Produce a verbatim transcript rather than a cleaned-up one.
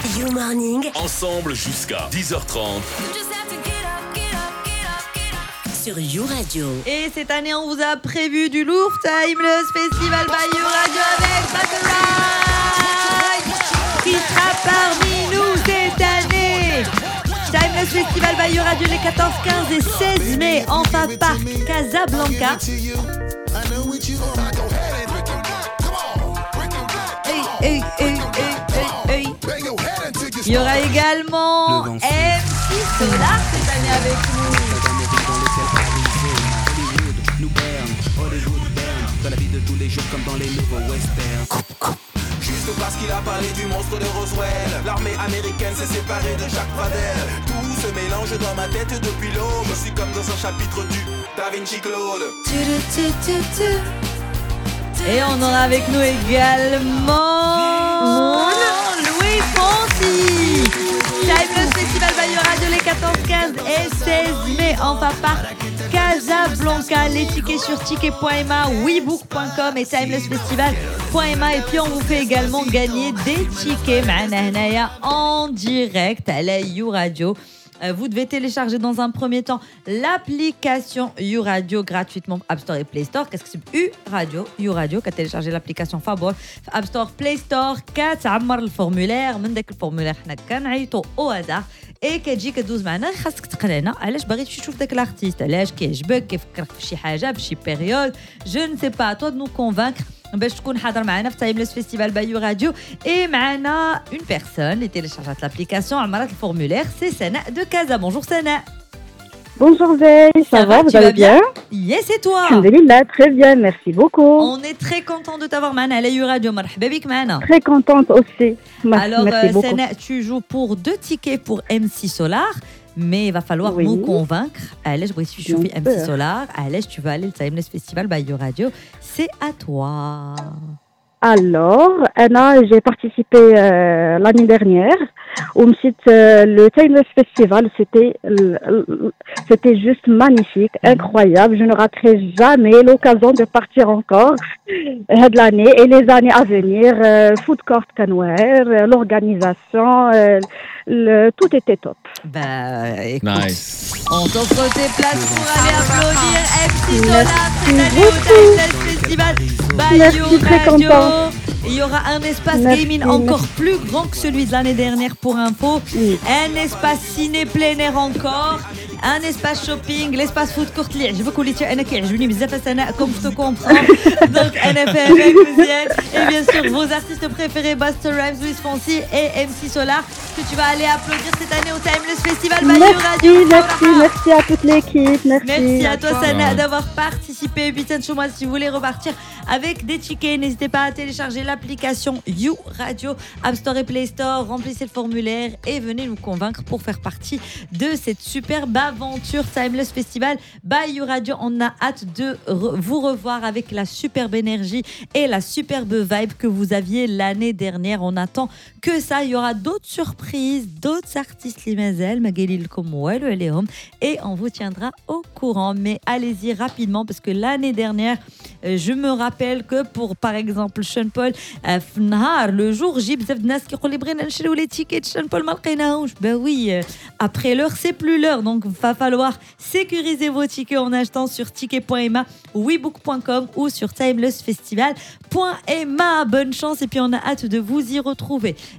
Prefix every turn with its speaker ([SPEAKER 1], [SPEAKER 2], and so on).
[SPEAKER 1] You Morning.
[SPEAKER 2] Ensemble jusqu'à dix heures trente.
[SPEAKER 1] Sur You Radio.
[SPEAKER 3] Et cette année, on vous a prévu du lourd Timeless Festival by You Radio avec Battle Ride qui sera parmi nous cette année. Timeless Festival by You Radio les quatorze, quinze et seize mai en Fab Park Casablanca. Hey, hey, hey, hey, hey, hey. Il y aura également M C Solar cette année avec nous.
[SPEAKER 4] Dans la vie de tous les jours comme dans les nouveaux westerns.
[SPEAKER 5] Juste parce qu'il a parlé du monstre de Roswell, l'armée américaine s'est séparée de Jacques Pradel. Tout se mélange dans ma tête depuis l'aube. Je suis comme dans un chapitre du Da Vinci Claude.
[SPEAKER 3] Et on en a avec nous également Louis Fonsi. Timeless Festival by You Radio les quatorze, quinze et seize mai en Fab Park Casablanca. Les tickets sur ticket point m a, webook point com et timeless festival point m a. Et puis on vous fait également gagner des tickets معنا هنايا en direct à la You Radio. Vous devez télécharger dans un premier temps l'application You Radio gratuitement App Store et Play Store. Qu'est-ce que c'est U Radio You Radio qu'à télécharger l'application Fabol App Store Play Store كتعمر الفورمولير من داك الفورمولير حنا كنعيطوا au hasard اي كتجي كدوز معنا خاصك تقنعنا علاش باغي تشوف داك الارتيست علاش كيعجبك كيفكرك في شي حاجه في شي بيريود جو ne sais pas toi de nous convaincre باش تكون حاضر معنا في Timeless Festival by You Radio. Et معنا une personne اللي téléchargات l'application عمرات الفورمولير c'est Sana de Casa. Bonjour Sana.
[SPEAKER 6] Bonjour Veille, ça, ça va, va, vous allez bien?
[SPEAKER 3] Yes, et toi?
[SPEAKER 6] Alhamdulillah, très bien, merci beaucoup.
[SPEAKER 3] On est très content de t'avoir معنا à la You Radio. مرحبا بك معنا.
[SPEAKER 6] Très contente aussi. Merci,
[SPEAKER 3] Alors
[SPEAKER 6] merci
[SPEAKER 3] euh,
[SPEAKER 6] beaucoup.
[SPEAKER 3] Sana, tu joues pour deux tickets pour M C Solar. Mais il va falloir oui. nous convaincre. Allez, je vais chauffer M C Solar. Allez, tu vas aller au Timeless Festival by You Radio. C'est à toi.
[SPEAKER 6] Alors, Anna, j'ai participé euh, l'année dernière au site euh, le Timeless Festival. C'était, c'était juste magnifique, incroyable. Je ne raterai jamais l'occasion de partir encore euh, de l'année et les années à venir. Euh, food court Canware, euh, l'organisation, euh, le, tout était top.
[SPEAKER 3] Bah, écoute,
[SPEAKER 2] nice.
[SPEAKER 3] On t'offre tes places pour aller applaudir M C Solar cette année au Timeless Festival by You Radio. Il y aura un espace
[SPEAKER 6] merci,
[SPEAKER 3] gaming encore merci. plus grand que celui de l'année dernière pour info. Oui. Un espace ciné plein air encore. Un espace shopping, l'espace food court اللي عجبك وليتي انا كيعجبني بزاف سناء comme je te comprends. Donc انا فاهمك مزيان. Et bien sûr vos artistes préférés Busta Rhymes, Louis Fonsi et M C Solar que tu vas aller applaudir cette année au Timeless Festival by You Radio.
[SPEAKER 6] Merci, merci à toute l'équipe. Merci.
[SPEAKER 3] Merci à toi Sana d'avoir participé. Et puis moi si vous voulez repartir avec des tickets, n'hésitez pas à télécharger l'application You Radio App Store et Play Store. Remplissez le formulaire et venez nous convaincre pour faire partie de cette superbe aventure Timeless Festival by You Radio. On a hâte de re- vous revoir avec la superbe énergie et la superbe vibe que vous aviez l'année dernière. On attend que ça. Il y aura d'autres surprises, d'autres artistes limazel, et on vous tiendra au courant. Mais allez-y rapidement parce que l'année dernière, je me rappelle que pour par exemple Sean Paul, le jour J, بزاف الناس كيقول لي بغينا نشريو les tickets Sean Paul ما لقيناهمش. Ben oui, après l'heure c'est plus l'heure, donc va falloir sécuriser vos tickets en achetant sur ticket point m a, webook point com ou sur timeless festival point m a. Bonne chance et puis on a hâte de vous y retrouver.